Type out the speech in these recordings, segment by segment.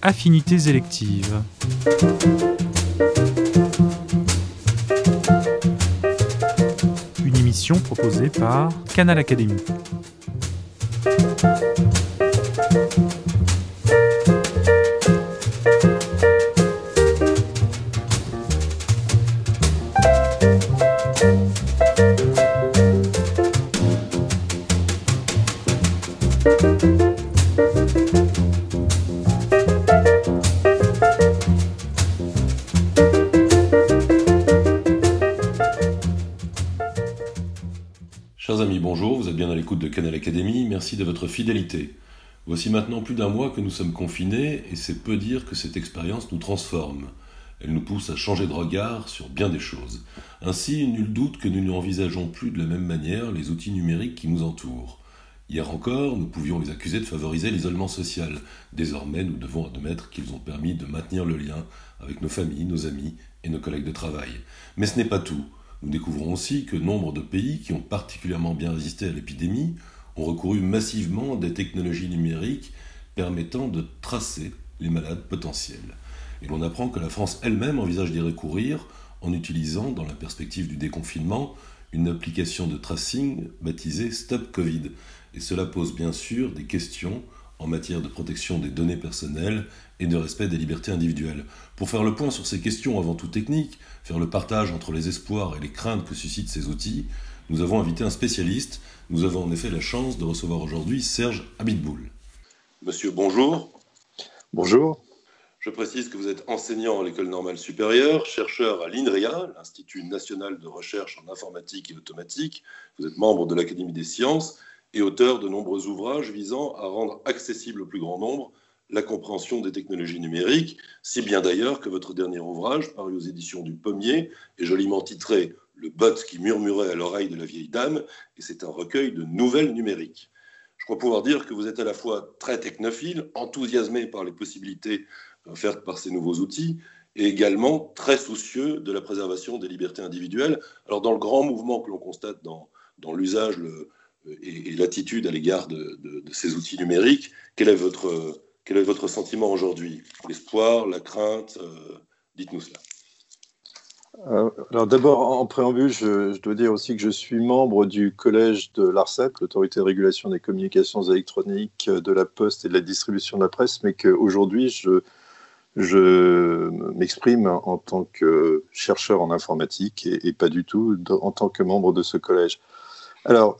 Affinités électives. Une émission proposée par Canal Académie. Chers amis, bonjour, vous êtes bien à l'écoute de Canal Académie, merci de votre fidélité. Voici maintenant plus d'un mois que nous sommes confinés et c'est peu dire que cette expérience nous transforme. Elle nous pousse à changer de regard sur bien des choses. Ainsi, nul doute que nous n'envisageons plus de la même manière les outils numériques qui nous entourent. Hier encore, nous pouvions les accuser de favoriser l'isolement social. Désormais, nous devons admettre qu'ils ont permis de maintenir le lien avec nos familles, nos amis et nos collègues de travail. Mais ce n'est pas tout. Nous découvrons aussi que nombre de pays qui ont particulièrement bien résisté à l'épidémie ont recouru massivement à des technologies numériques permettant de tracer les malades potentiels. Et l'on apprend que la France elle-même envisage d'y recourir en utilisant, dans la perspective du déconfinement, une application de tracing baptisée Stop Covid. Et cela pose bien sûr des questions en matière de protection des données personnelles et de respect des libertés individuelles. Pour faire le point sur ces questions avant tout techniques, faire le partage entre les espoirs et les craintes que suscitent ces outils, nous avons invité un spécialiste. Nous avons en effet la chance de recevoir aujourd'hui Serge Abitboul. Monsieur, bonjour. Bonjour. Je précise que vous êtes enseignant à l'École normale supérieure, chercheur à l'INRIA, l'Institut national de recherche en informatique et automatique. Vous êtes membre de l'Académie des sciences et auteur de nombreux ouvrages visant à rendre accessible au plus grand nombre la compréhension des technologies numériques, si bien d'ailleurs que votre dernier ouvrage, paru aux éditions du Pommier, est joliment titré « Le bot qui murmurait à l'oreille de la vieille dame » et c'est un recueil de nouvelles numériques. Je crois pouvoir dire que vous êtes à la fois très technophile, enthousiasmé par les possibilités offertes par ces nouveaux outils, et également très soucieux de la préservation des libertés individuelles. Alors dans le grand mouvement que l'on constate dans l'usage et l'attitude à l'égard de ces outils numériques, quel est votre sentiment aujourd'hui ? L'espoir, la crainte dites-nous cela. Alors d'abord, en préambule, je dois dire aussi que je suis membre du collège de l'ARCEP, l'Autorité de régulation des communications électroniques, de la poste et de la distribution de la presse, mais qu'aujourd'hui, je m'exprime en tant que chercheur en informatique et pas du tout en tant que membre de ce collège. Alors,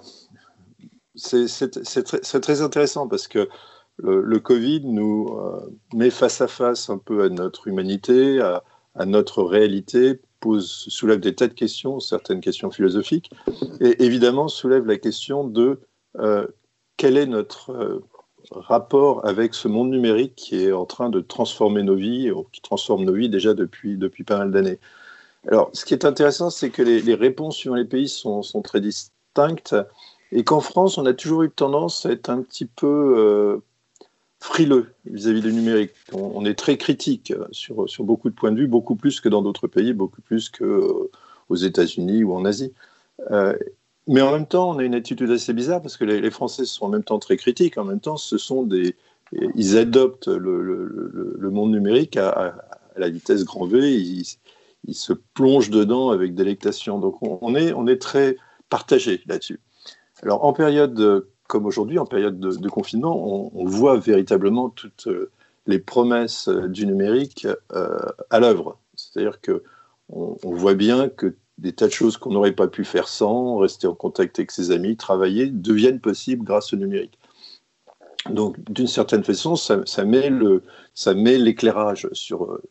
c'est très intéressant parce que le Covid nous met face à face un peu à notre humanité, à notre réalité, soulève des tas de questions, certaines questions philosophiques, et évidemment soulève la question de quel est notre rapport avec ce monde numérique qui est en train de transformer nos vies, qui transforme nos vies déjà depuis pas mal d'années. Alors, ce qui est intéressant, c'est que les réponses suivant les pays sont très distinctes, et qu'en France, on a toujours eu tendance à être un petit peu frileux vis-à-vis du numérique. On est très critique sur beaucoup de points de vue, beaucoup plus que dans d'autres pays, beaucoup plus qu'aux États-Unis ou en Asie. Mais en même temps, on a une attitude assez bizarre parce que les Français sont en même temps très critiques. En même temps, ils adoptent le monde numérique à la vitesse grand V. Ils se plongent dedans avec délectation. Donc, on est très partagé là-dessus. Alors, en période comme aujourd'hui, en période de confinement, on voit véritablement toutes les promesses du numérique à l'œuvre. C'est-à-dire qu'on voit bien que des tas de choses qu'on n'aurait pas pu faire sans, rester en contact avec ses amis, travailler, deviennent possibles grâce au numérique. Donc, d'une certaine façon, ça met l'éclairage sur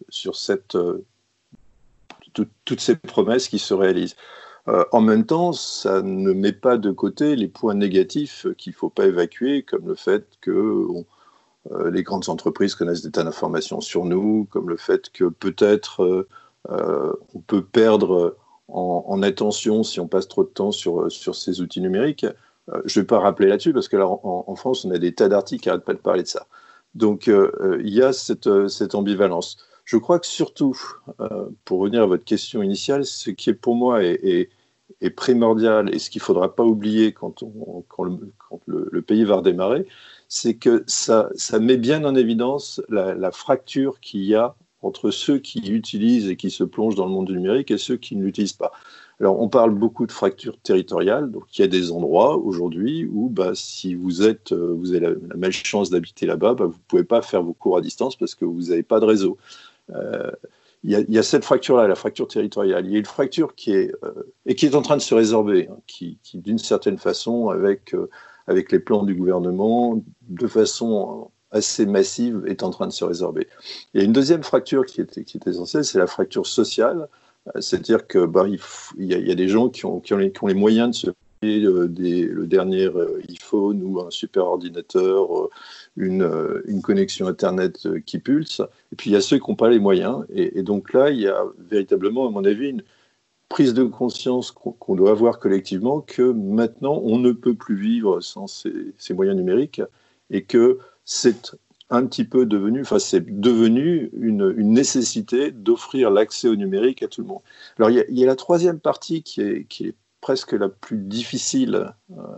toutes ces promesses qui se réalisent. En même temps, ça ne met pas de côté les points négatifs qu'il ne faut pas évacuer, comme le fait que les grandes entreprises connaissent des tas d'informations sur nous, comme le fait que peut-être on peut perdre en attention si on passe trop de temps sur ces outils numériques. Je ne vais pas rappeler là-dessus, parce que là, en France, on a des tas d'articles qui n'arrêtent pas de parler de ça. Donc, il y a cette ambivalence. Je crois que surtout, pour revenir à votre question initiale, ce qui est pour moi est est primordial et ce qu'il ne faudra pas oublier quand le pays va redémarrer, c'est que ça met bien en évidence la fracture qu'il y a entre ceux qui utilisent et qui se plongent dans le monde du numérique et ceux qui ne l'utilisent pas. Alors, on parle beaucoup de fracture territoriale, donc il y a des endroits aujourd'hui où si vous avez la malchance d'habiter là-bas, vous ne pouvez pas faire vos cours à distance parce que vous n'avez pas de réseau. Il y a cette fracture-là, la fracture territoriale. Il y a une fracture qui est en train de se résorber, qui d'une certaine façon, avec les plans du gouvernement, de façon assez massive, est en train de se résorber. Il y a une deuxième fracture qui est essentielle, c'est la fracture sociale. C'est-à-dire que il y a des gens qui ont les moyens de se payer le dernier iPhone ou un super ordinateur, une connexion Internet qui pulse. Et puis il y a ceux qui n'ont pas les moyens. Et donc là, il y a véritablement, à mon avis, une prise de conscience qu'on doit avoir collectivement que maintenant, on ne peut plus vivre sans ces moyens numériques et que c'est un petit peu c'est devenu une nécessité d'offrir l'accès au numérique à tout le monde. Alors, il y a la troisième partie qui est presque la plus difficile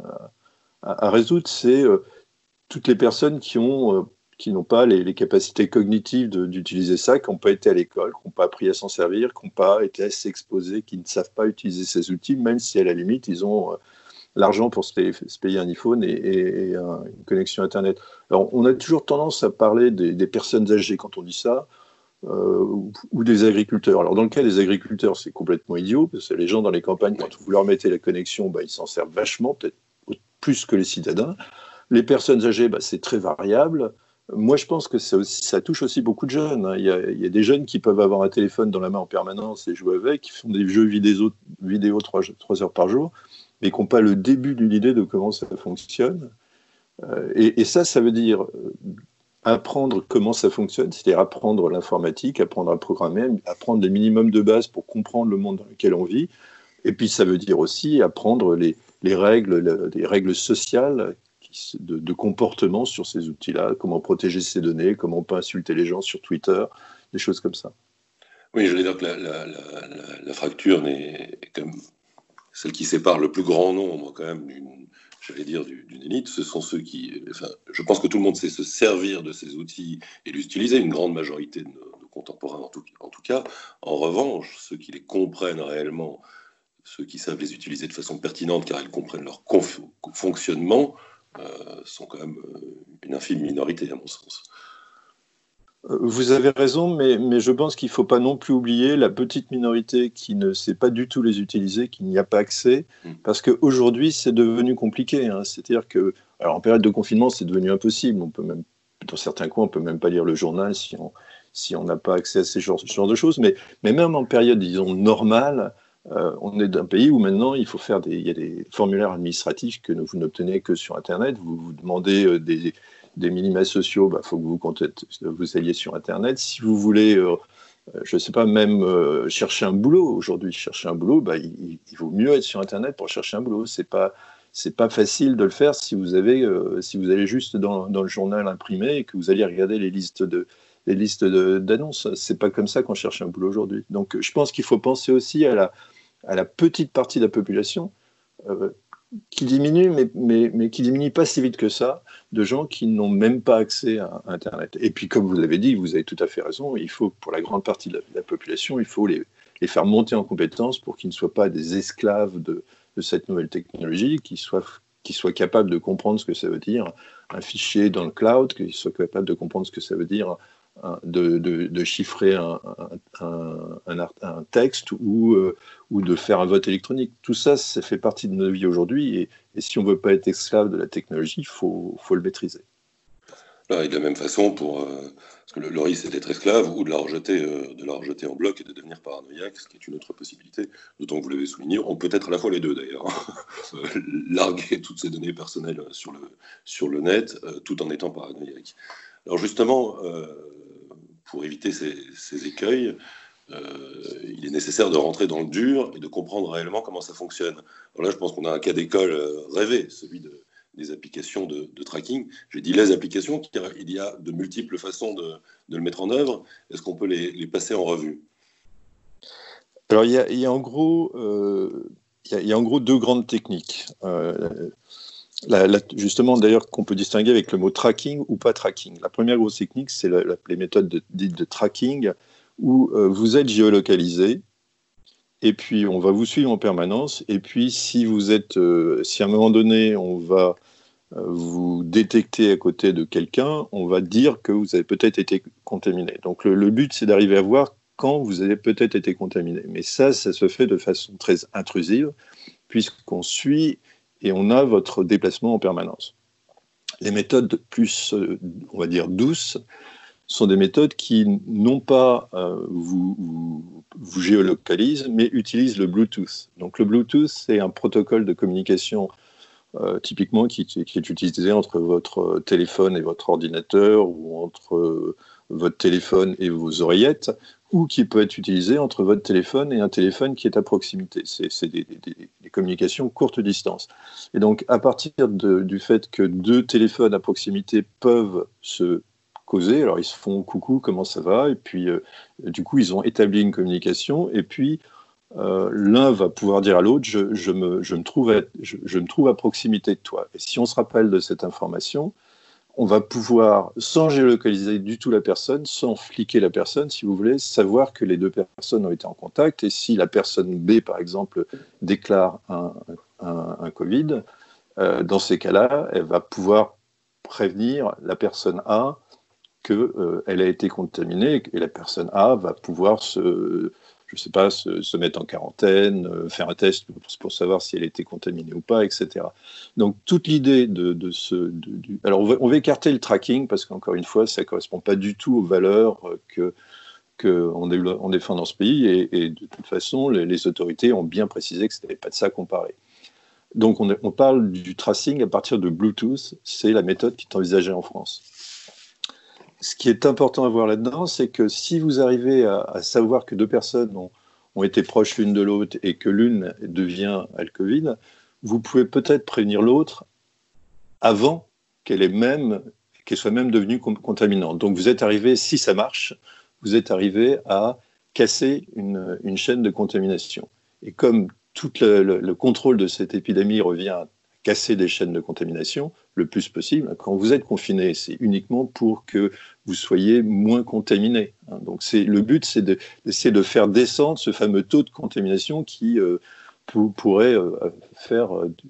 à résoudre, c'est toutes les personnes qui n'ont pas les capacités cognitives d'utiliser ça, qui n'ont pas été à l'école, qui n'ont pas appris à s'en servir, qui n'ont pas été assez exposés, qui ne savent pas utiliser ces outils, même si à la limite, ils ont l'argent pour se payer un iPhone et une connexion Internet. Alors, on a toujours tendance à parler des personnes âgées quand on dit ça, ou des agriculteurs. Alors, dans le cas des agriculteurs, c'est complètement idiot, parce que les gens dans les campagnes, quand vous leur mettez la connexion, ils s'en servent vachement, peut-être plus que les citadins. Les personnes âgées, c'est très variable. Moi, je pense que ça touche aussi beaucoup de jeunes. Il y a des jeunes qui peuvent avoir un téléphone dans la main en permanence et jouer avec, qui font des jeux vidéo 3 heures par jour, mais qui n'ont pas le début d'une idée de comment ça fonctionne. Et ça veut dire apprendre comment ça fonctionne, c'est-à-dire apprendre l'informatique, apprendre à programmer, apprendre les minimums de base pour comprendre le monde dans lequel on vit. Et puis ça veut dire aussi apprendre les règles sociales de comportement sur ces outils-là, comment protéger ses données, comment on peut insulter les gens sur Twitter, des choses comme ça. Oui, je voulais dire que la fracture est comme celle qui sépare le plus grand nombre quand même d'une élite. Ce sont ceux qui... je pense que tout le monde sait se servir de ces outils et les utiliser, une grande majorité de nos contemporains en tout cas. En revanche, ceux qui les comprennent réellement, ceux qui savent les utiliser de façon pertinente car ils comprennent leur fonctionnement, sont quand même une infime minorité à mon sens. Vous avez raison, mais je pense qu'il ne faut pas non plus oublier la petite minorité qui ne sait pas du tout les utiliser, qui n'y a pas accès, parce qu'aujourd'hui, c'est devenu compliqué. C'est-à-dire que, alors en période de confinement, c'est devenu impossible. On peut même, dans certains coins, on ne peut même pas lire le journal si on n'a pas accès à ce genre de choses. Mais même en période, disons, normale, on est d'un pays où maintenant, il y a des formulaires administratifs que vous n'obtenez que sur Internet. Vous demandez des minima sociaux, faut que vous alliez sur Internet. Si vous voulez, je ne sais pas, même chercher un boulot aujourd'hui, il vaut mieux être sur Internet pour chercher un boulot. C'est pas facile de le faire si vous allez juste dans le journal imprimé et que vous allez regarder les listes d'annonces. C'est pas comme ça qu'on cherche un boulot aujourd'hui. Donc, je pense qu'il faut penser aussi à la petite partie de la population qui diminue, mais qui diminue pas si vite que ça, de gens qui n'ont même pas accès à Internet. Et puis, comme vous l'avez dit, vous avez tout à fait raison, il faut, pour la grande partie de la population, il faut les faire monter en compétences pour qu'ils ne soient pas des esclaves de cette nouvelle technologie, qu'ils soient capables de comprendre ce que ça veut dire un fichier dans le cloud, qu'ils soient capables de comprendre ce que ça veut dire de chiffrer un texte ou de faire un vote électronique. Tout ça, ça fait partie de notre vie aujourd'hui et si on ne veut pas être esclave de la technologie, il faut le maîtriser. Et de la même façon, parce que le risque c'est d'être esclave ou de la rejeter en bloc et de devenir paranoïaque, ce qui est une autre possibilité, d'autant que vous l'avez souligné, on peut être à la fois les deux d'ailleurs. Larguer toutes ces données personnelles sur le net tout en étant paranoïaque. Alors justement, pour éviter ces écueils, il est nécessaire de rentrer dans le dur et de comprendre réellement comment ça fonctionne. Alors là, je pense qu'on a un cas d'école rêvé, celui des applications de tracking. J'ai dit les applications, car il y a de multiples façons de le mettre en œuvre. Est-ce qu'on peut les passer en revue ? Alors, il y a en gros, il il y a en gros deux grandes techniques. Justement, d'ailleurs, qu'on peut distinguer avec le mot tracking ou pas tracking. La première grosse technique, c'est les méthodes dites de tracking, où vous êtes géolocalisé, et puis on va vous suivre en permanence, et puis si à un moment donné, on va vous détecter à côté de quelqu'un, on va dire que vous avez peut-être été contaminé. Donc le but, c'est d'arriver à voir quand vous avez peut-être été contaminé. Mais ça se fait de façon très intrusive, puisqu'on suit et on a votre déplacement en permanence. Les méthodes plus, on va dire, douces, sont des méthodes qui non pas vous géolocalisent, mais utilisent le Bluetooth. Donc le Bluetooth, c'est un protocole de communication typiquement qui est utilisé entre votre téléphone et votre ordinateur, ou entre votre téléphone et vos oreillettes, ou qui peut être utilisé entre votre téléphone et un téléphone qui est à proximité. C'est des communications courte distance. Et donc, à partir du fait que deux téléphones à proximité peuvent se causer, alors ils se font « coucou, comment ça va ?» et puis, du coup, ils ont établi une communication, et puis l'un va pouvoir dire à l'autre « je me trouve à proximité de toi ». Et si on se rappelle de cette information, on va pouvoir, sans géolocaliser du tout la personne, sans fliquer la personne, si vous voulez, savoir que les deux personnes ont été en contact. Et si la personne B, par exemple, déclare un Covid, dans ces cas-là, elle va pouvoir prévenir la personne A qu'elle a été contaminée, et la personne A va pouvoir se mettre en quarantaine, faire un test pour savoir si elle était contaminée ou pas, etc. Donc, toute l'idée alors, on va écarter le tracking, parce qu'encore une fois, ça ne correspond pas du tout aux valeurs qu'on défend dans ce pays, et de toute façon, les autorités ont bien précisé que ce n'était pas de ça qu'on parlait. Donc, on parle du tracing à partir de Bluetooth, c'est la méthode qui est envisagée en France. Ce qui est important à voir là-dedans, c'est que si vous arrivez à savoir que deux personnes ont été proches l'une de l'autre et que l'une a le Covid, vous pouvez peut-être prévenir l'autre avant qu'elle soit même devenue contaminante. Donc vous êtes arrivé, si ça marche, vous êtes arrivé à casser une chaîne de contamination. Et comme tout le contrôle de cette épidémie revient à casser des chaînes de contamination le plus possible. Quand vous êtes confiné, c'est uniquement pour que vous soyez moins contaminé. Donc le but, c'est d'essayer de faire descendre ce fameux taux de contamination qui pourrait faire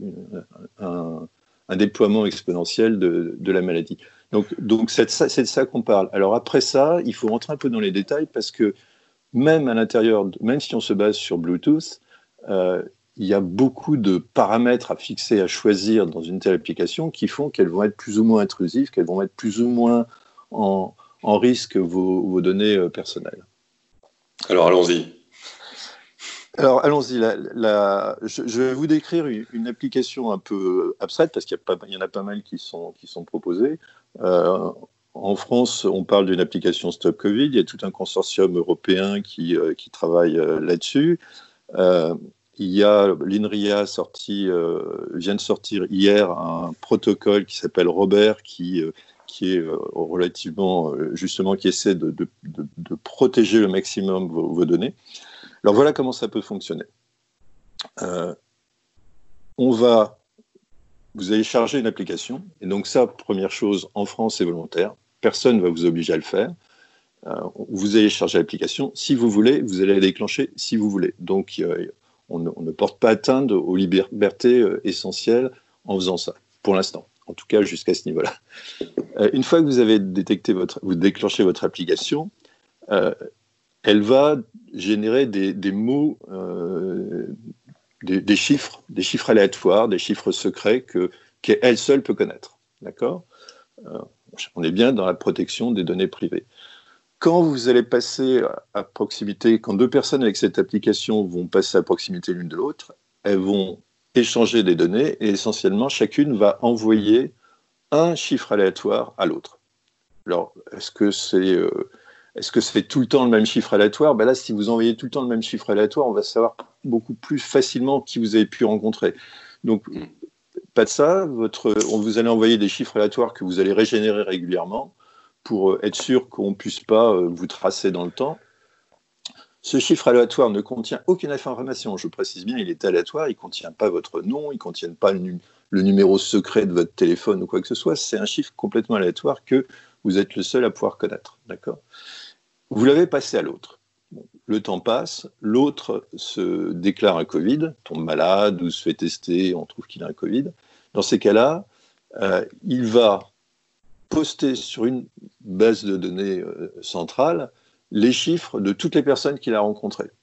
un déploiement exponentiel de la maladie. Donc c'est de ça qu'on parle. Alors après ça, il faut rentrer un peu dans les détails, parce que même à l'intérieur, même si on se base sur Bluetooth, il y a beaucoup de paramètres à fixer, à choisir dans une telle application, qui font qu'elles vont être plus ou moins intrusives, qu'elles vont mettre plus ou moins en risque vos données personnelles. Alors allons-y. Alors allons-y. Je vais vous décrire une application un peu abstraite, parce qu'il y en a pas mal qui sont proposées. En France, on parle d'une application Stop Covid. Il y a tout un consortium européen qui travaille là-dessus. Il y a l'INRIA vient de sortir hier un protocole qui s'appelle Robert, qui est relativement, justement, qui essaie de protéger le maximum vos données. Alors voilà comment ça peut fonctionner. Vous allez charger une application, et donc ça, première chose, en France, c'est volontaire. Personne ne va vous obliger à le faire. Vous allez charger l'application. Si vous voulez, vous allez la déclencher si vous voulez. Donc, on ne porte pas atteinte aux libertés essentielles en faisant ça, pour l'instant. En tout cas, jusqu'à ce niveau-là. Une fois que vous avez vous déclenchez votre application, elle va générer des mots, des chiffres aléatoires, des chiffres secrets qu'elle seule peut connaître. D'accord ? On est bien dans la protection des données privées. Quand vous allez passer à proximité, quand deux personnes avec cette application vont passer à proximité l'une de l'autre, elles vont échanger des données, et essentiellement, chacune va envoyer un chiffre aléatoire à l'autre. Alors, est-ce que c'est tout le temps le même chiffre aléatoire ? Là, si vous envoyez tout le temps le même chiffre aléatoire, on va savoir beaucoup plus facilement qui vous avez pu rencontrer. Donc, pas de ça. Vous allez envoyer des chiffres aléatoires que vous allez régénérer régulièrement, pour être sûr qu'on ne puisse pas vous tracer dans le temps. Ce chiffre aléatoire ne contient aucune information. Je précise bien, il est aléatoire, il ne contient pas votre nom, il ne contient pas le numéro secret de votre téléphone ou quoi que ce soit. C'est un chiffre complètement aléatoire que vous êtes le seul à pouvoir connaître. D'accord ? Vous l'avez passé à l'autre. Bon, le temps passe, l'autre se déclare un Covid, tombe malade ou se fait tester, on trouve qu'il a un Covid. Dans ces cas-là, il va poster sur une base de données centrale les chiffres de toutes les personnes qu'il a rencontrées.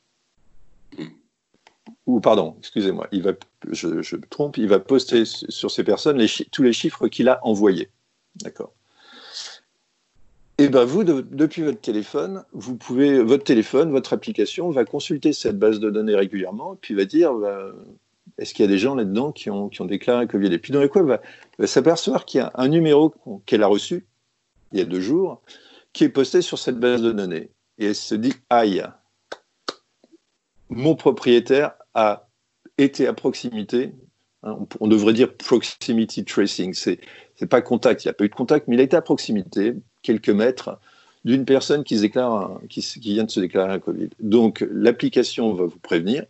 Ou pardon, excusez-moi, je me trompe, il va poster sur ces personnes tous les chiffres qu'il a envoyés. D'accord. Et bien vous, depuis votre téléphone, votre application va consulter cette base de données régulièrement, puis va dire est-ce qu'il y a des gens là-dedans qui ont déclaré un Covid ? Et puis dans les quoi, elle va s'apercevoir qu'il y a un numéro qu'elle a reçu il y a 2 jours, qui est posté sur cette base de données. Et elle se dit aïe, mon propriétaire a été à proximité. On devrait dire proximity tracing. C'est pas contact, il n'y a pas eu de contact, mais il a été à proximité, quelques mètres, d'une personne qui vient de se déclarer un Covid. Donc l'application va vous prévenir.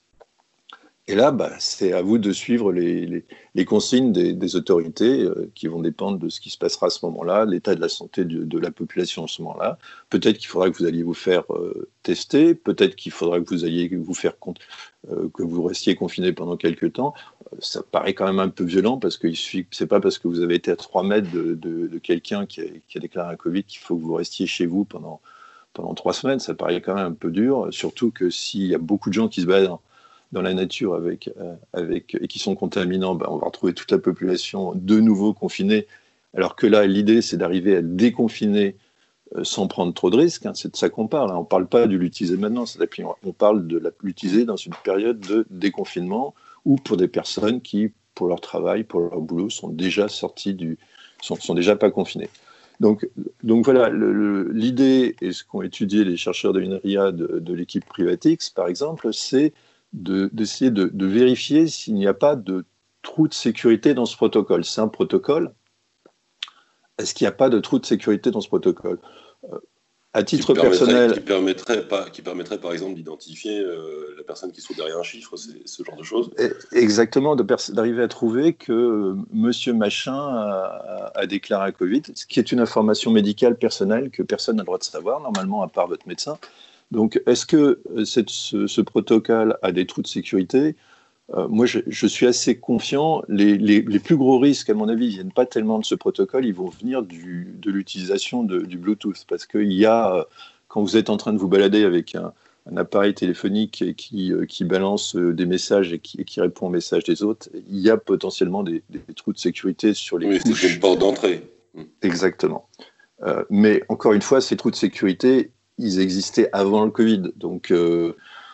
Et là, c'est à vous de suivre les consignes des autorités qui vont dépendre de ce qui se passera à ce moment-là, l'état de la santé de la population à ce moment-là. Peut-être qu'il faudra que vous alliez vous faire tester, peut-être qu'il faudra que vous alliez vous faire que vous restiez confiné pendant quelques temps. Ça paraît quand même un peu violent parce que c'est pas parce que vous avez été à 3 mètres de quelqu'un qui a déclaré un Covid qu'il faut que vous restiez chez vous pendant 3 semaines. Ça paraît quand même un peu dur, surtout que s'il y a beaucoup de gens qui se baladent dans la nature et qui sont contaminants, on va retrouver toute la population de nouveau confinée, alors que là, l'idée, c'est d'arriver à déconfiner sans prendre trop de risques. C'est de ça qu'on parle. On ne parle pas de l'utiliser maintenant, on parle de l'utiliser dans une période de déconfinement ou pour des personnes qui, pour leur travail, pour leur boulot, sont déjà sont déjà pas confinées. Donc voilà, l'idée, et ce qu'ont étudié les chercheurs de l'INRIA de l'équipe Privatix, par exemple, c'est d'essayer de vérifier s'il n'y a pas de trou de sécurité dans ce protocole. C'est un protocole. Est-ce qu'il n'y a pas de trou de sécurité dans ce protocole ? À titre personnel... Qui permettrait par exemple d'identifier la personne qui se trouve derrière un chiffre, ce genre de choses. Exactement, d'arriver à trouver que monsieur machin a déclaré un Covid, ce qui est une information médicale personnelle que personne n'a le droit de savoir, normalement, à part votre médecin. Donc, est-ce que ce protocole a des trous de sécurité ? Moi, je suis assez confiant. Les plus gros risques, à mon avis, ne viennent pas tellement de ce protocole, ils vont venir de l'utilisation du Bluetooth. Parce qu'il y a, quand vous êtes en train de vous balader avec un appareil téléphonique qui balance des messages et qui répond aux messages des autres, il y a potentiellement des trous de sécurité sur les couches. C'est une porte d'entrée. Exactement. Mais encore une fois, ces trous de sécurité, ils existaient avant le Covid. Donc, je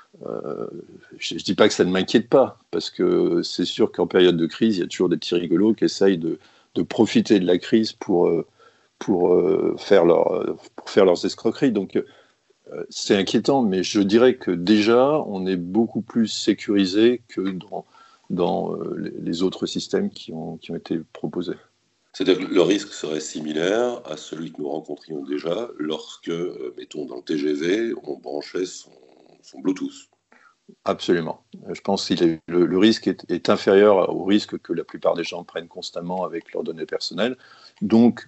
ne dis pas que ça ne m'inquiète pas, parce que c'est sûr qu'en période de crise, il y a toujours des petits rigolos qui essayent de profiter de la crise pour faire leurs escroqueries. Donc, c'est inquiétant, mais je dirais que déjà, on est beaucoup plus sécurisé que dans les autres systèmes qui ont été proposés. C'est-à-dire que le risque serait similaire à celui que nous rencontrions déjà lorsque, mettons, dans le TGV, on branchait son Bluetooth. Absolument. Je pense que le risque est inférieur au risque que la plupart des gens prennent constamment avec leurs données personnelles. Donc,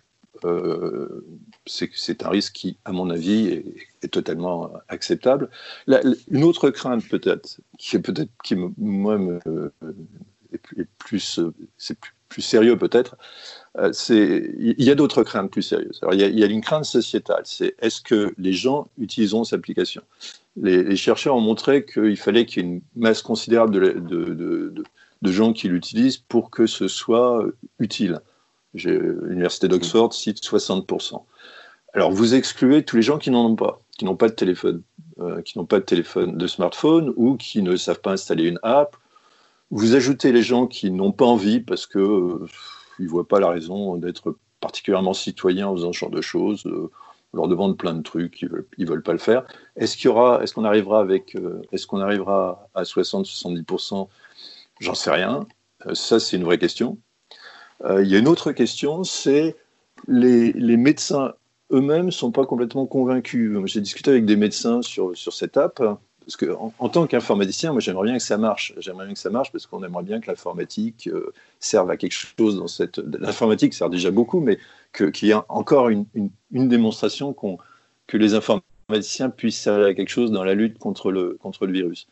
c'est un risque qui, à mon avis, est totalement acceptable. Une autre crainte peut-être, qui moi, est plus sérieux peut-être, il y a d'autres craintes plus sérieuses. Alors, il y a une crainte sociétale, c'est est-ce que les gens utiliseront cette application ? Les chercheurs ont montré qu'il fallait qu'il y ait une masse considérable de gens qui l'utilisent pour que ce soit utile. L'université d'Oxford cite 60%. Alors, vous excluez tous les gens qui n'en ont pas, qui n'ont pas de téléphone, de smartphone ou qui ne savent pas installer une app. Vous ajoutez les gens qui n'ont pas envie parce qu'ils ne voient pas la raison d'être particulièrement citoyens en faisant ce genre de choses. On leur demande plein de trucs, ils veulent pas le faire. Est-ce qu'on arrivera à 60-70%? J'en sais rien. Ça, c'est une vraie question. Il y a une autre question, c'est les médecins eux-mêmes ne sont pas complètement convaincus. J'ai discuté avec des médecins sur cette app, parce qu'en tant qu'informaticien, moi j'aimerais bien que ça marche. J'aimerais bien que ça marche parce qu'on aimerait bien que l'informatique serve à quelque chose dans cette... L'informatique sert déjà beaucoup, mais qu'il y ait encore une démonstration que les informaticiens puissent servir à quelque chose dans la lutte contre le virus.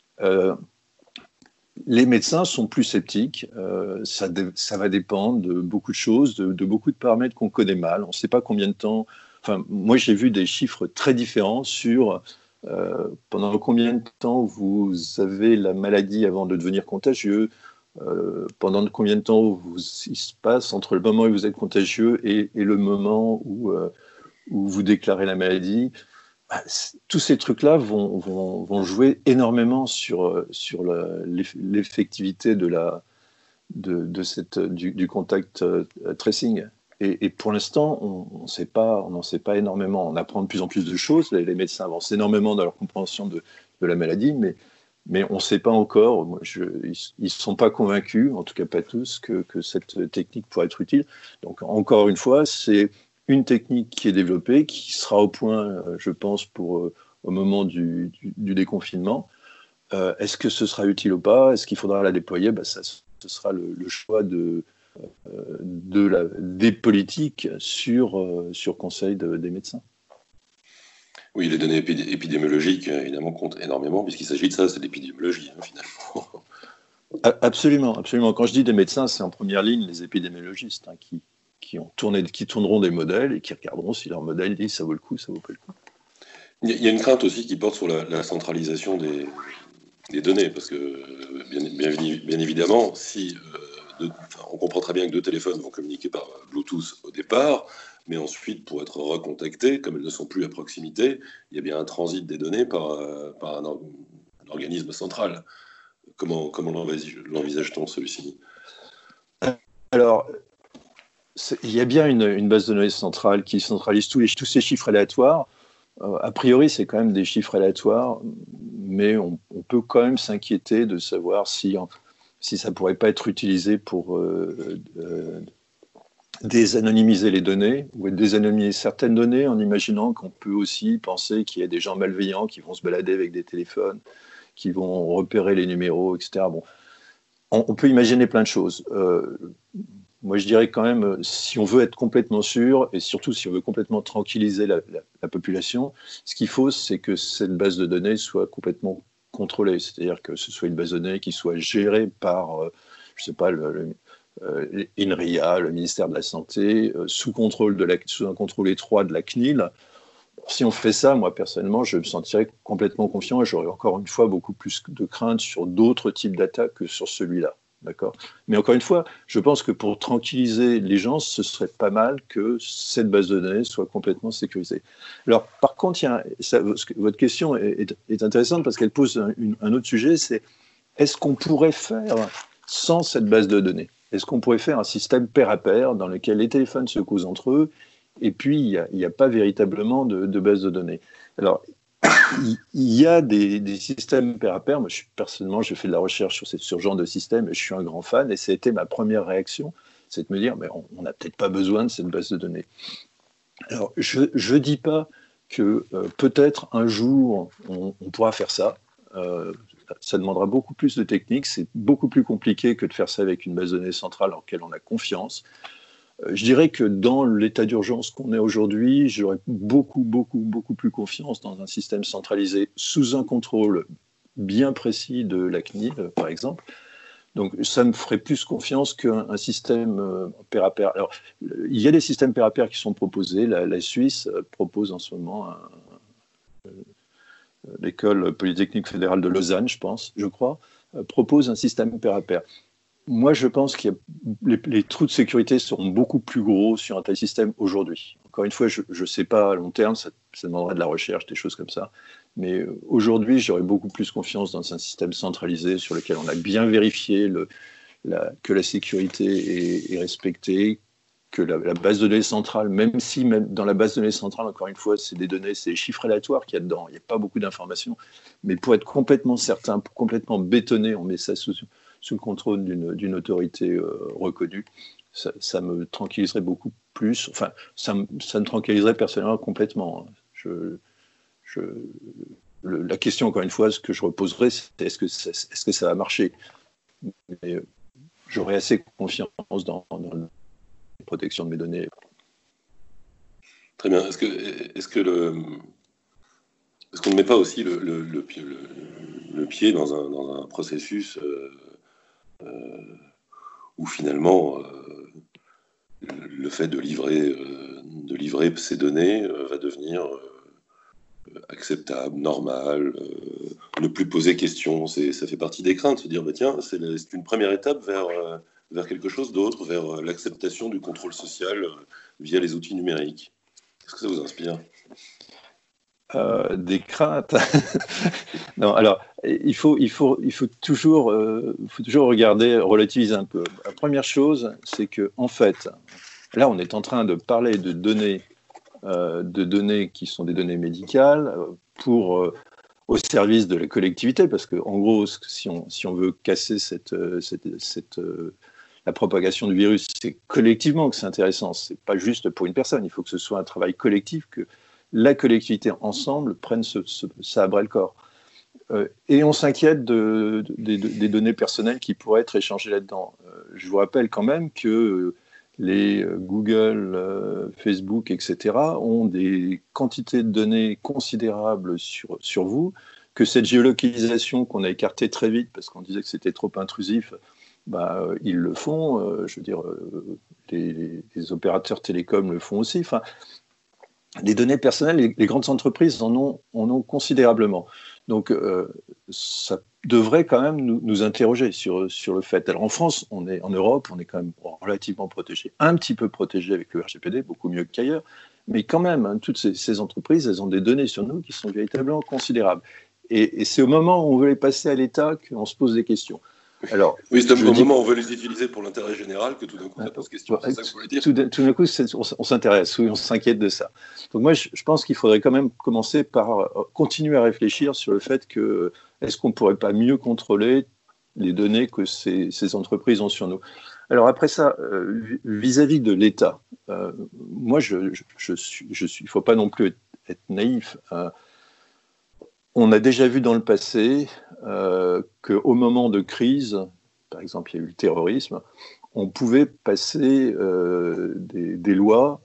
Les médecins sont plus sceptiques. Ça va dépendre de beaucoup de choses, de beaucoup de paramètres qu'on connaît mal. On ne sait pas combien de temps. Enfin, moi, j'ai vu des chiffres très différents sur pendant combien de temps vous avez la maladie avant de devenir contagieux, pendant combien de temps il se passe entre le moment où vous êtes contagieux et le moment où vous déclarez la maladie. Tous ces trucs-là vont jouer énormément sur l'effectivité du contact tracing. Et pour l'instant, on n'en sait pas énormément. On apprend de plus en plus de choses. Les médecins avancent énormément dans leur compréhension de la maladie, mais on ne sait pas encore. Ils ne sont pas convaincus, en tout cas pas tous, que cette technique pourrait être utile. Donc encore une fois, c'est une technique qui est développée, qui sera au point, je pense, au moment du déconfinement. Est-ce que ce sera utile ou pas? Est-ce qu'il faudra la déployer? Ce sera le choix des politiques sur conseil des médecins. Oui, les données épidémiologiques, évidemment, comptent énormément, puisqu'il s'agit de ça, c'est l'épidémiologie, finalement. Absolument, absolument. Quand je dis des médecins, c'est en première ligne les épidémiologistes qui tourneront des modèles et qui regarderont si leur modèle dit ça vaut le coup, ça vaut pas le coup. Il y a une crainte aussi qui porte sur la centralisation des données, parce que, bien évidemment, on comprend très bien que deux téléphones vont communiquer par Bluetooth au départ, mais ensuite, pour être recontactés, comme elles ne sont plus à proximité, il y a bien un transit des données par un organisme central. Comment l'envisage-t-on, celui-ci? Alors, il y a bien une base de données centrale qui centralise tous ces chiffres aléatoires. A priori, c'est quand même des chiffres aléatoires, mais on peut quand même s'inquiéter de savoir si ça ne pourrait pas être utilisé pour désanonymiser les données ou désanonymiser certaines données en imaginant qu'on peut aussi penser qu'il y a des gens malveillants qui vont se balader avec des téléphones, qui vont repérer les numéros, etc. Bon, on peut imaginer plein de choses. Moi, je dirais quand même, si on veut être complètement sûr, et surtout si on veut complètement tranquilliser la population, ce qu'il faut, c'est que cette base de données soit complètement contrôlée. C'est-à-dire que ce soit une base de données qui soit gérée par, je ne sais pas, l'INRIA, le ministère de la Santé, sous un contrôle étroit de la CNIL. Si on fait ça, moi, personnellement, je me sentirais complètement confiant et j'aurais encore une fois beaucoup plus de crainte sur d'autres types d'attaques que sur celui-là. D'accord. Mais encore une fois, je pense que pour tranquilliser les gens, ce serait pas mal que cette base de données soit complètement sécurisée. Alors, par contre, votre question est intéressante parce qu'elle pose un autre sujet, c'est est-ce qu'on pourrait faire sans cette base de données? Est-ce qu'on pourrait faire un système pair à pair dans lequel les téléphones se causent entre eux et puis il n'y a pas véritablement de base de données? Alors, il y a des systèmes pair à pair. Moi, personnellement, j'ai fait de la recherche sur ce genre de système et je suis un grand fan. Et ça a été ma première réaction, c'est de me dire, mais on n'a peut-être pas besoin de cette base de données. Alors, je ne dis pas que peut-être un jour, on pourra faire ça. Ça demandera beaucoup plus de technique. C'est beaucoup plus compliqué que de faire ça avec une base de données centrale en laquelle on a confiance. Je dirais que dans l'état d'urgence qu'on est aujourd'hui, j'aurais beaucoup plus confiance dans un système centralisé sous un contrôle bien précis de la CNIL, par exemple. Donc, ça me ferait plus confiance qu'un système pair à pair. Alors, il y a des systèmes pair à pair qui sont proposés. La Suisse propose en ce moment l'école polytechnique fédérale de Lausanne, je crois, propose un système pair à pair. Moi, je pense que les trous de sécurité seront beaucoup plus gros sur un tel système aujourd'hui. Encore une fois, je ne sais pas à long terme, ça demanderait de la recherche, des choses comme ça. Mais aujourd'hui, j'aurais beaucoup plus confiance dans un système centralisé sur lequel on a bien vérifié que la sécurité est respectée, que la base de données centrale, même dans la base de données centrale, encore une fois, c'est des données, c'est des chiffres aléatoires qu'il y a dedans, il n'y a pas beaucoup d'informations. Mais pour être complètement certain, pour complètement bétonné, on met ça sous le contrôle d'une autorité reconnue, ça me tranquilliserait beaucoup plus. Enfin, ça me tranquilliserait personnellement complètement. La question, encore une fois, ce que je reposerai, c'est est-ce que ça va marcher? Mais j'aurais assez confiance dans la protection de mes données. Très bien. Est-ce qu'on ne met pas aussi le pied dans un processus où finalement le fait de livrer ces données va devenir acceptable, normal, ne plus poser question. Ça fait partie des craintes, se dire tiens, c'est une première étape vers quelque chose d'autre, vers l'acceptation du contrôle social via les outils numériques. Qu'est-ce que ça vous inspire? Des craintes. Non, alors il faut toujours regarder, relativiser un peu. La première chose, c'est que en fait, là, on est en train de parler de données qui sont des données médicales au service de la collectivité, parce que en gros, si on veut casser la propagation du virus, c'est collectivement que c'est intéressant. C'est pas juste pour une personne. Il faut que ce soit un travail collectif, que la collectivité ensemble prenne ça à bras le corps. Et on s'inquiète des données personnelles qui pourraient être échangées là-dedans. Je vous rappelle quand même que les Google, Facebook, etc. ont des quantités de données considérables sur vous, que cette géolocalisation qu'on a écartée très vite parce qu'on disait que c'était trop intrusif, ils le font. Je veux dire, les opérateurs télécoms le font aussi. Enfin, les données personnelles, les grandes entreprises en ont considérablement. Donc, ça devrait quand même nous interroger sur le fait. Alors, en France, en Europe, on est quand même relativement protégé, un petit peu protégé avec le RGPD, beaucoup mieux qu'ailleurs, mais quand même, toutes ces entreprises, elles ont des données sur nous qui sont véritablement considérables. Et c'est au moment où on veut les passer à l'État qu'on se pose des questions. Alors, oui, c'est au moment où on veut les utiliser pour l'intérêt général que tout d'un coup, ça pose question. C'est ça que vous voulez dire? Tout d'un coup, on s'intéresse, oui, on s'inquiète de ça. Donc moi, je pense qu'il faudrait quand même commencer par continuer à réfléchir sur le fait que est-ce qu'on ne pourrait pas mieux contrôler les données que ces entreprises ont sur nous. Alors après ça, vis-à-vis de l'État, moi, il ne faut pas non plus être naïf. On a déjà vu dans le passé qu'au moment de crise, par exemple, il y a eu le terrorisme, on pouvait passer des lois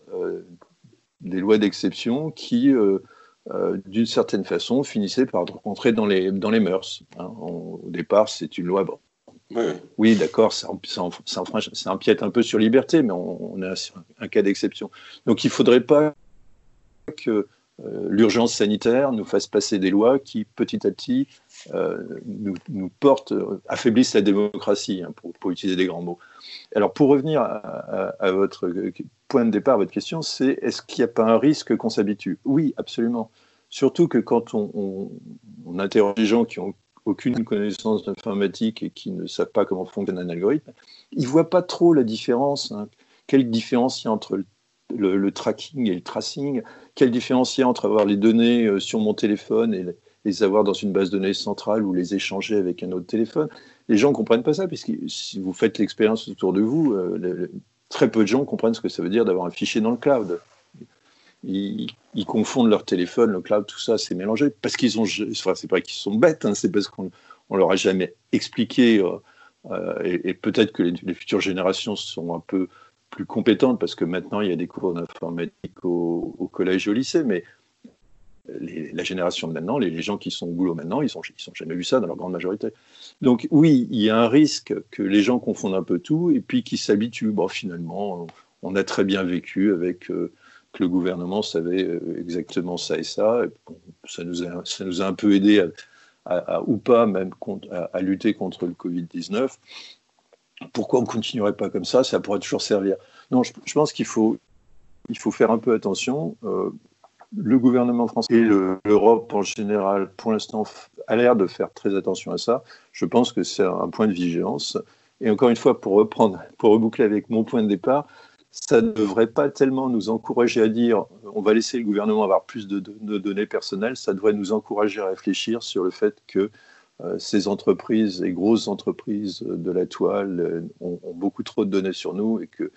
d'exception qui, d'une certaine façon, finissaient par entrer dans les mœurs. Au départ, c'est une loi. Bon. Oui, d'accord, ça empiète un peu sur liberté, mais on a un cas d'exception. Donc, il ne faudrait pas que l'urgence sanitaire nous fasse passer des lois qui, petit à petit, nous affaiblissent la démocratie, pour utiliser des grands mots. Alors, pour revenir à votre point de départ, votre question, c'est est-ce qu'il n'y a pas un risque qu'on s'habitue? Oui, absolument. Surtout que quand on interroge des gens qui n'ont aucune connaissance d'informatique et qui ne savent pas comment fonctionne un algorithme, ils ne voient pas trop la différence. Quelle différence il y a entre le tracking et le tracing? Quelle différence il y a entre avoir les données sur mon téléphone et les avoir dans une base de données centrale ou les échanger avec un autre téléphone? Les gens ne comprennent pas ça, puisque si vous faites l'expérience autour de vous, très peu de gens comprennent ce que ça veut dire d'avoir un fichier dans le cloud. Ils confondent leur téléphone, le cloud, tout ça, c'est mélangé. Parce qu'ils ont, c'est pas qu'ils sont bêtes, c'est parce qu'on leur a jamais expliqué. Et peut-être que les futures générations sont un peu plus compétentes, parce que maintenant, il y a des cours d'informatique au collège et au lycée, mais la génération de maintenant, les gens qui sont au boulot maintenant, ils n'ont jamais vu ça dans leur grande majorité. Donc oui, il y a un risque que les gens confondent un peu tout et puis qu'ils s'habituent. Bon, finalement, on a très bien vécu avec que le gouvernement savait exactement ça et ça. Et bon, ça nous a un peu aidé ou pas même à lutter contre le Covid-19. Pourquoi on ne continuerait pas comme ça? Ça pourrait toujours servir. Non, je pense qu'il faut faire un peu attention. Le gouvernement français et l'Europe en général, pour l'instant, a l'air de faire très attention à ça. Je pense que c'est un point de vigilance. Et encore une fois, pour reboucler avec mon point de départ, ça ne devrait pas tellement nous encourager à dire on va laisser le gouvernement avoir plus de données personnelles. Ça devrait nous encourager à réfléchir sur le fait que ces entreprises, les grosses entreprises de la toile, ont beaucoup trop de données sur nous et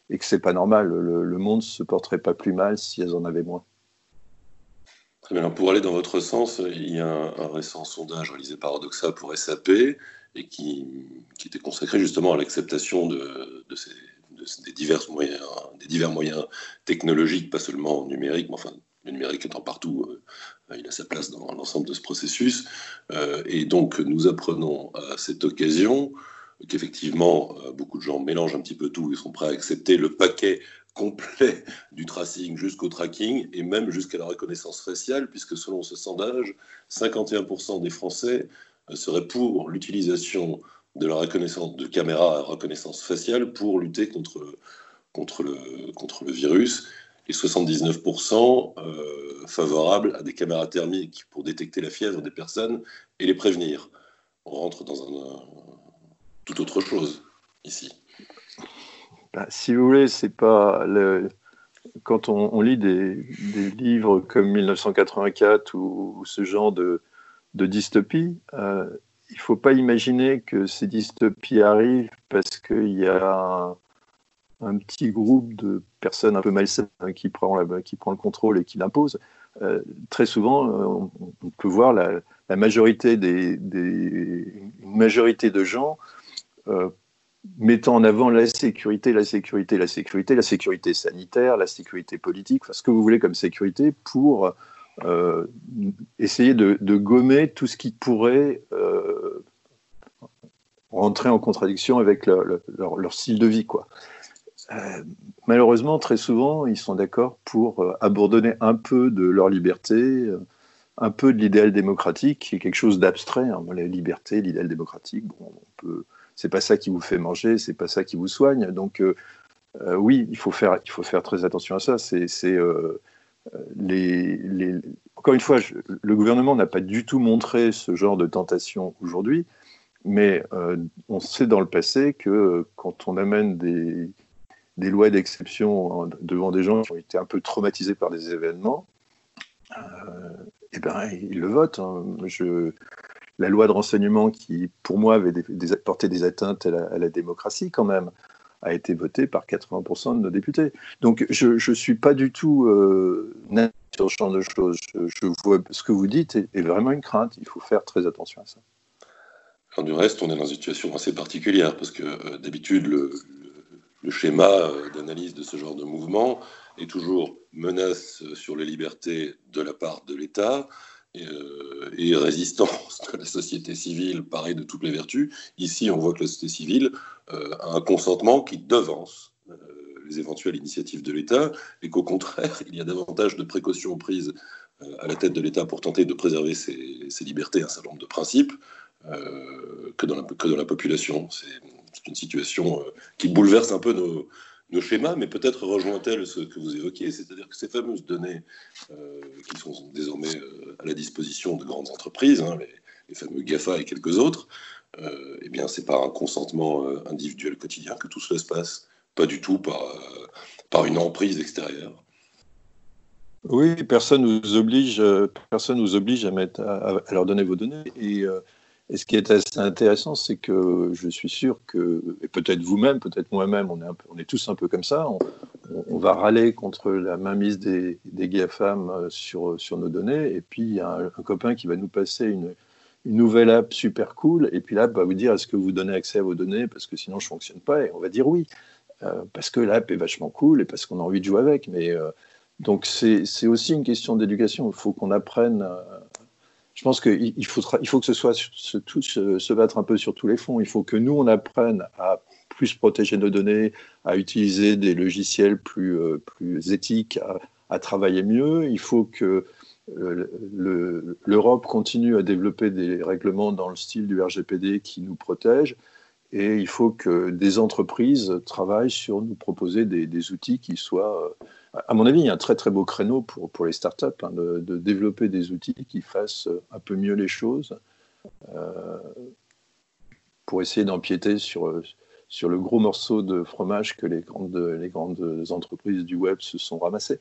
et que c'est pas normal. Le monde se porterait pas plus mal si elles en avaient moins. Très bien. Alors pour aller dans votre sens, il y a un récent sondage réalisé par Odoxa pour SAP et qui était consacré justement à l'acceptation des divers moyens technologiques, pas seulement numériques, mais enfin, le numérique étant partout, il a sa place dans l'ensemble de ce processus. Et donc, nous apprenons à cette occasion qu'effectivement, beaucoup de gens mélangent un petit peu tout et sont prêts à accepter le paquet complet du tracing jusqu'au tracking et même jusqu'à la reconnaissance faciale, puisque selon ce sondage, 51% des Français seraient pour l'utilisation de la reconnaissance de caméras à reconnaissance faciale pour lutter contre le virus, et 79% favorables à des caméras thermiques pour détecter la fièvre des personnes et les prévenir. On rentre dans tout autre chose ici. Si vous voulez, c'est pas quand on lit des livres comme 1984 ou ce genre de dystopie, il ne faut pas imaginer que ces dystopies arrivent parce qu'il y a un petit groupe de personnes un peu malsaines qui prend le contrôle et qui l'impose. Très souvent, on peut voir la majorité une majorité de gens mettant en avant la sécurité sanitaire, la sécurité politique, enfin, ce que vous voulez comme sécurité pour essayer de gommer tout ce qui pourrait rentrer en contradiction avec leur style de vie, quoi. Malheureusement, très souvent, ils sont d'accord pour abandonner un peu de leur liberté, un peu de l'idéal démocratique, qui est quelque chose d'abstrait. Hein. La liberté, l'idéal démocratique, c'est pas ça qui vous fait manger, c'est pas ça qui vous soigne. Donc, oui, il faut faire très attention à ça. Encore une fois, le gouvernement n'a pas du tout montré ce genre de tentation aujourd'hui, mais on sait dans le passé que quand on amène des lois d'exception devant des gens qui ont été un peu traumatisés par des événements, ils le votent. Hein. La loi de renseignement qui, pour moi, avait porté des atteintes à la démocratie quand même, a été votée par 80% de nos députés. Donc je ne suis pas du tout naïf sur ce genre de choses. Je vois ce que vous dites est vraiment une crainte. Il faut faire très attention à ça. Alors, du reste, on est dans une situation assez particulière parce que d'habitude, le schéma d'analyse de ce genre de mouvement est toujours menace sur les libertés de la part de l'État et résistance de la société civile, pareil de toutes les vertus. Ici, on voit que la société civile a un consentement qui devance les éventuelles initiatives de l'État et qu'au contraire, il y a davantage de précautions prises à la tête de l'État pour tenter de préserver ses libertés, un certain nombre de principes, que dans la population. C'est une situation qui bouleverse un peu nos schémas, mais peut-être rejoint-elle ce que vous évoquiez, c'est-à-dire que ces fameuses données qui sont désormais à la disposition de grandes entreprises, hein, les fameux GAFA et quelques autres, eh bien, c'est par un consentement individuel quotidien que tout cela se passe, pas du tout par une emprise extérieure. Oui, personne nous oblige à leur donner vos données. Et ce qui est assez intéressant, c'est que je suis sûr que, et peut-être vous-même, peut-être moi-même, on est tous un peu comme ça, on va râler contre la mainmise des GAFAM sur nos données, et puis il y a un copain qui va nous passer une nouvelle app super cool, et puis l'app va vous dire est-ce que vous donnez accès à vos données, parce que sinon je ne fonctionne pas, et on va dire oui, parce que l'app est vachement cool, et parce qu'on a envie de jouer avec, mais donc c'est aussi une question d'éducation, il faut qu'on apprenne... Je pense qu'il faut que ce soit se battre un peu sur tous les fronts. Il faut que nous, on apprenne à plus protéger nos données, à utiliser des logiciels plus éthiques, à travailler mieux. Il faut que l'Europe continue à développer des règlements dans le style du RGPD qui nous protègent. Et il faut que des entreprises travaillent sur nous proposer des outils qui soient... À mon avis, il y a un très très beau créneau pour les startups hein, de développer des outils qui fassent un peu mieux les choses pour essayer d'empiéter sur le gros morceau de fromage que les grandes entreprises du web se sont ramassées.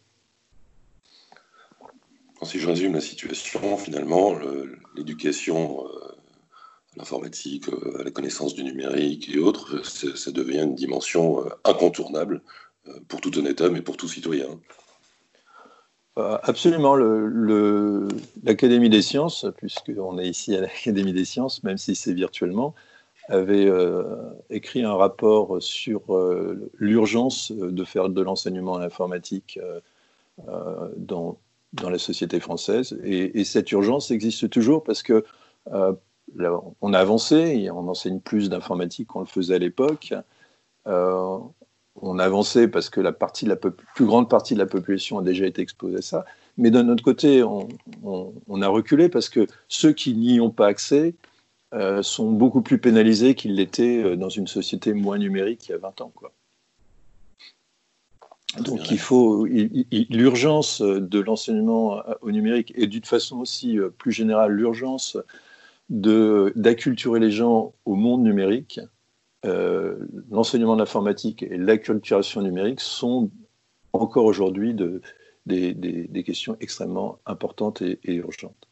Si je résume la situation, finalement, l'éducation à l'informatique, à la connaissance du numérique et autres, ça devient une dimension incontournable pour tout honnête homme et pour tout citoyen. Absolument. L'Académie des sciences, puisqu'on est ici à l'Académie des sciences, même si c'est virtuellement, avait écrit un rapport sur l'urgence de faire de l'enseignement en informatique dans la société française. Et cette urgence existe toujours parce que on a avancé, et on enseigne plus d'informatique qu'on le faisait à l'époque. On a avancé parce que la plus grande partie de la population a déjà été exposée à ça. Mais d'un autre côté, on a reculé parce que ceux qui n'y ont pas accès sont beaucoup plus pénalisés qu'ils l'étaient dans une société moins numérique il y a 20 ans, quoi. Donc l'urgence de l'enseignement au numérique et d'une façon aussi plus générale, l'urgence d'acculturer les gens au monde numérique, l'enseignement de l'informatique et l'acculturation numérique sont encore aujourd'hui des questions extrêmement importantes et urgentes.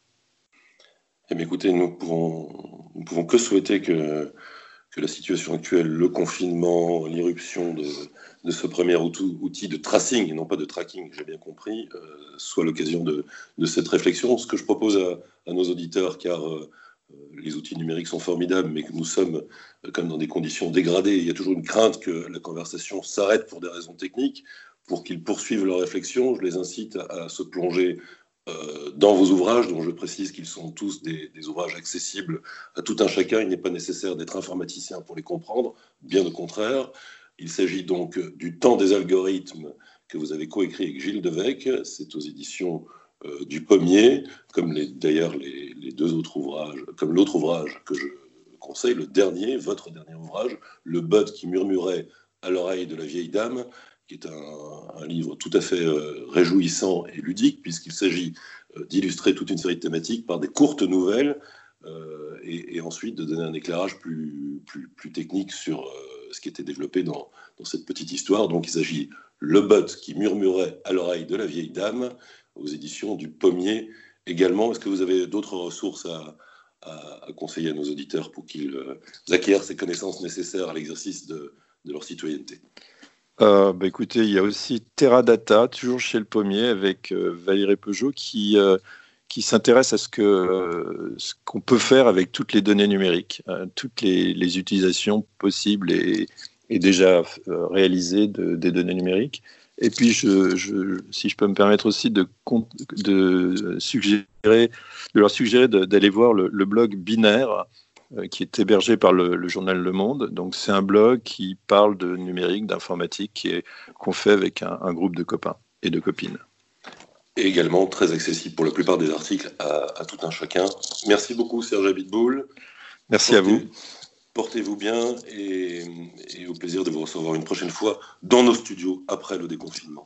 Eh bien, écoutez, nous pouvons que souhaiter que la situation actuelle, le confinement, l'irruption de ce premier outil de tracing, et non pas de tracking, j'ai bien compris, soit l'occasion de cette réflexion. Ce que je propose à nos auditeurs, car les outils numériques sont formidables, mais que nous sommes comme dans des conditions dégradées, il y a toujours une crainte que la conversation s'arrête pour des raisons techniques. Pour qu'ils poursuivent leur réflexion, je les incite à se plonger dans vos ouvrages, dont je précise qu'ils sont tous des ouvrages accessibles à tout un chacun. Il n'est pas nécessaire d'être informaticien pour les comprendre, bien au contraire. Il s'agit donc du Temps des algorithmes que vous avez coécrit avec Gilles Devecq. C'est aux éditions du Pommier, comme d'ailleurs les deux autres ouvrages, comme l'autre ouvrage que je conseille, votre dernier ouvrage, Le bot qui murmurait à l'oreille de la vieille dame, qui est un livre tout à fait réjouissant et ludique, puisqu'il s'agit d'illustrer toute une série de thématiques par des courtes nouvelles, et ensuite de donner un éclairage plus technique sur ce qui était développé dans cette petite histoire. Donc il s'agit Le bot qui murmurait à l'oreille de la vieille dame, aux éditions du Pommier également. Est-ce que vous avez d'autres ressources à conseiller à nos auditeurs pour qu'ils acquièrent ces connaissances nécessaires à l'exercice de leur citoyenneté ? Écoutez, il y a aussi Teradata, toujours chez le Pommier, avec Valérie Peugeot, qui s'intéresse à ce qu'on peut faire avec toutes les données numériques, toutes les utilisations possibles et déjà réalisées des données numériques. Et puis, si je peux me permettre aussi de leur suggérer d'aller voir le blog Binaire, qui est hébergé par le journal Le Monde. Donc, c'est un blog qui parle de numérique, d'informatique, qu'on fait avec un groupe de copains et de copines. Et également très accessible pour la plupart des articles à tout un chacun. Merci beaucoup, Serge Abitboul. Merci à vous. Portez-vous bien et au plaisir de vous recevoir une prochaine fois dans nos studios après le déconfinement.